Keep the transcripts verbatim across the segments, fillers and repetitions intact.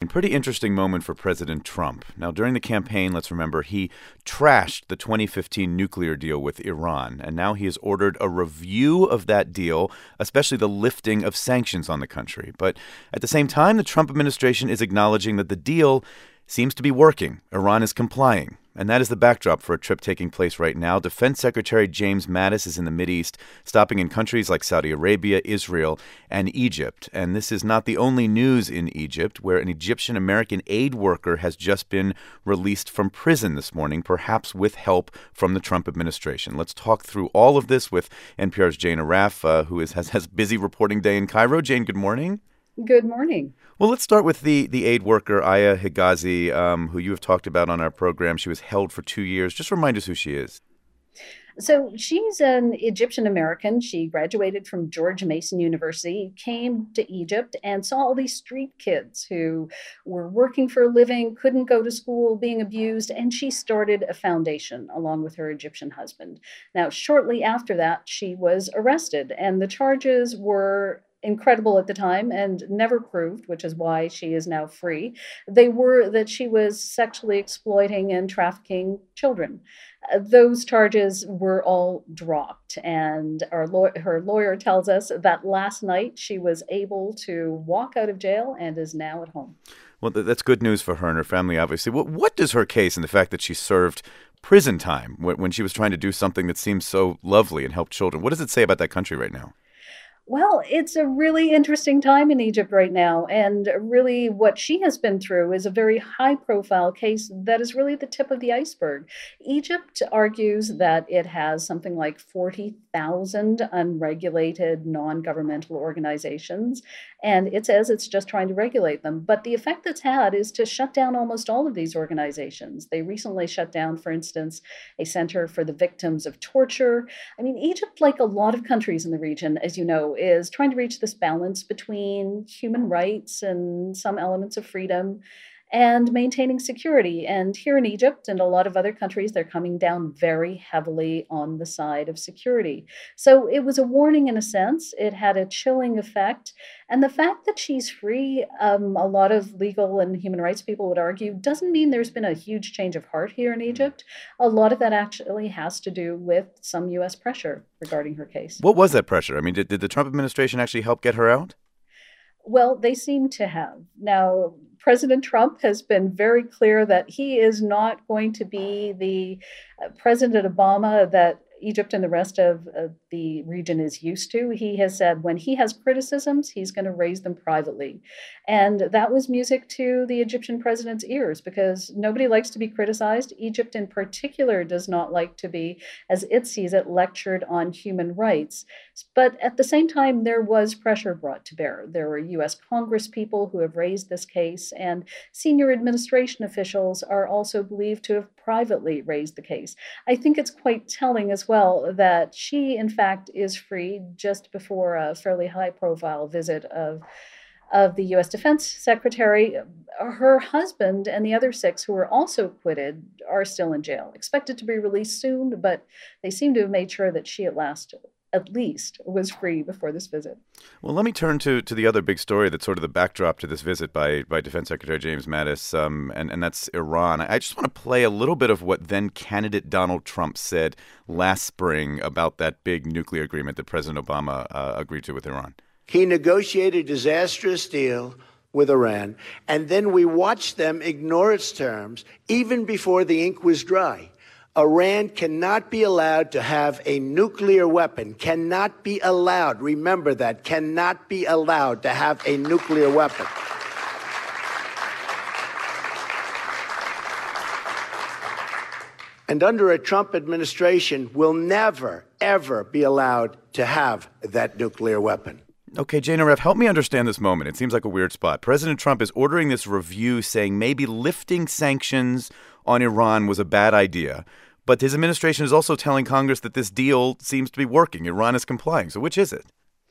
pretty interesting moment for President Trump. Now, during the campaign, let's remember, he trashed the twenty fifteen nuclear deal with Iran, and now he has ordered a review of that deal, especially the lifting of sanctions on the country. But at the same time, the Trump administration is acknowledging that the deal seems to be working. Iran is complying. And that is the backdrop for a trip taking place right now. Defense Secretary James Mattis is in the Mideast, stopping in countries like Saudi Arabia, Israel, and Egypt. And this is not the only news in Egypt, where an Egyptian-American aid worker has just been released from prison this morning, perhaps with help from the Trump administration. Let's talk through all of this with N P R's Jane Arraf, uh, who is, has, has a busy reporting day in Cairo. Jane, good morning. Good morning. Well, let's start with the, the aid worker, Aya Higazi, um, who you have talked about on our program. She was held for two years. Just remind us who she is. So she's an Egyptian American. She graduated from George Mason University, came to Egypt, and saw all these street kids who were working for a living, couldn't go to school, being abused, and she started a foundation along with her Egyptian husband. Now, shortly after that, she was arrested, and the charges were incredible at the time and never proved, which is why she is now free. They were that she was sexually exploiting and trafficking children. Uh, those charges were all dropped, and our law- her lawyer tells us that last night she was able to walk out of jail and is now at home. Well, th- that's good news for her and her family, obviously. What, what does her case and the fact that she served prison time when, when she was trying to do something that seems so lovely and help children, what does it say about that country right now? Well, it's a really interesting time in Egypt right now. And really what she has been through is a very high profile case that is really the tip of the iceberg. Egypt argues that it has something like forty thousand unregulated non-governmental organizations. And it says it's just trying to regulate them. But the effect that's had is to shut down almost all of these organizations. They recently shut down, for instance, a center for the victims of torture. I mean, Egypt, like a lot of countries in the region, as you know, is trying to reach this balance between human rights and some elements of freedom and maintaining security. And here in Egypt and a lot of other countries, they're coming down very heavily on the side of security. So it was a warning in a sense. It had a chilling effect. And the fact that she's free, um, a lot of legal and human rights people would argue, doesn't mean there's been a huge change of heart here in Egypt. A lot of that actually has to do with some U S pressure regarding her case. What was that pressure? I mean, did, did the Trump administration actually help get her out? Well, they seem to have. Now, President Trump has been very clear that he is not going to be the uh, President Obama that Egypt and the rest of uh, the region is used to. He has said when he has criticisms, he's going to raise them privately. And that was music to the Egyptian president's ears because nobody likes to be criticized. Egypt in particular does not like to be, as it sees it, lectured on human rights. But at the same time, there was pressure brought to bear. There were U S Congress people who have raised this case, and senior administration officials are also believed to have privately raised the case. I think it's quite telling as well that she, in fact, is free just before a fairly high-profile visit of of the U S Defense Secretary. Her husband and the other six who were also acquitted are still in jail, expected to be released soon, but they seem to have made sure that she at last at least was free before this visit. Well, let me turn to, to the other big story that's sort of the backdrop to this visit by, by Defense Secretary James Mattis, um, and, and that's Iran. I just want to play a little bit of what then candidate Donald Trump said last spring about that big nuclear agreement that President Obama uh, agreed to with Iran. He negotiated a disastrous deal with Iran, and then we watched them ignore its terms even before the ink was dry. Iran cannot be allowed to have a nuclear weapon, cannot be allowed, remember that, cannot be allowed to have a nuclear weapon. And under a Trump administration, will never, ever be allowed to have that nuclear weapon. Okay, Jane Arraf, help me understand this moment. It seems like a weird spot. President Trump is ordering this review saying maybe lifting sanctions on Iran was a bad idea. But his administration is also telling Congress that this deal seems to be working. Iran is complying. So which is it?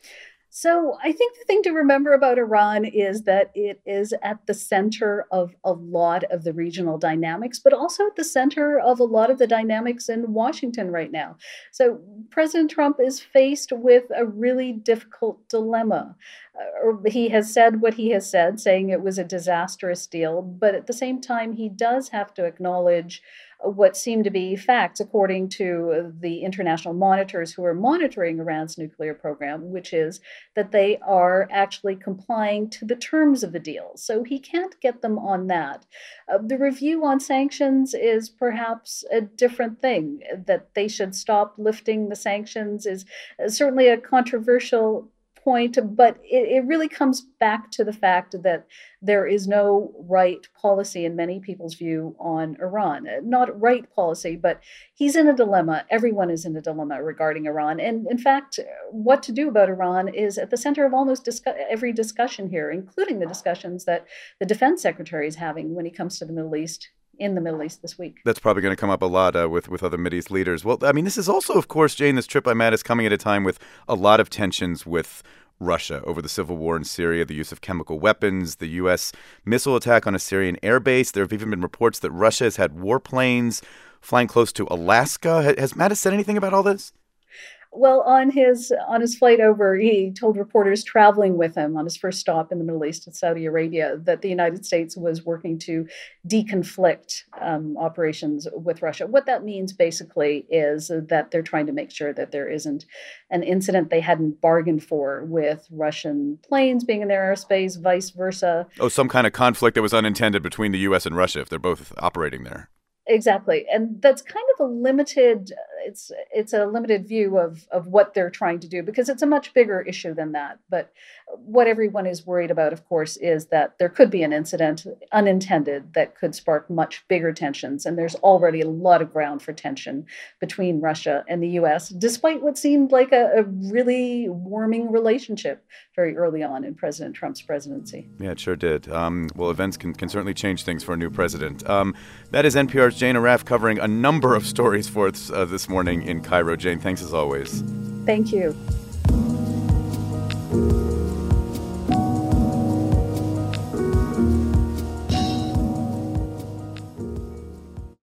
So I think the thing to remember about Iran is that it is at the center of a lot of the regional dynamics, but also at the center of a lot of the dynamics in Washington right now. So President Trump is faced with a really difficult dilemma. Uh, he has said what he has said, saying it was a disastrous deal, but at the same time, he does have to acknowledge what seem to be facts, according to the international monitors who are monitoring Iran's nuclear program, which is that they are actually complying to the terms of the deal. So he can't get them on that. Uh, the review on sanctions is perhaps a different thing. That they should stop lifting the sanctions is certainly a controversial point, but it, it really comes back to the fact that there is no right policy in many people's view on Iran. Not right policy, but he's in a dilemma. Everyone is in a dilemma regarding Iran. And in fact, what to do about Iran is at the center of almost discuss- every discussion here, including the discussions that the defense secretary is having when he comes to the Middle East in the Middle East this week. That's probably going to come up a lot uh, with, with other Mideast leaders. Well, I mean, this is also, of course, Jane, this trip I'm at is coming at a time with a lot of tensions with Russia over the civil war in Syria, the use of chemical weapons, the U S missile attack on a Syrian airbase. There have even been reports that Russia has had warplanes flying close to Alaska. Has Mattis said anything about all this? Well, on his on his flight over, he told reporters traveling with him on his first stop in the Middle East in Saudi Arabia that the United States was working to deconflict um, operations with Russia. What that means basically is that they're trying to make sure that there isn't an incident they hadn't bargained for with Russian planes being in their airspace, vice versa. Oh, some kind of conflict that was unintended between the U S and Russia if they're both operating there. Exactly. And that's kind of a limited, it's it's a limited view of, of what they're trying to do, because it's a much bigger issue than that. But what everyone is worried about, of course, is that there could be an incident unintended that could spark much bigger tensions. And there's already a lot of ground for tension between Russia and the U S, despite what seemed like a, a really warming relationship very early on in President Trump's presidency. Yeah, it sure did. Um, well, events can, can certainly change things for a new president. Um, that is N P R's Jane Arraf covering a number of stories for us uh, this morning in Cairo. Jane, thanks as always. Thank you.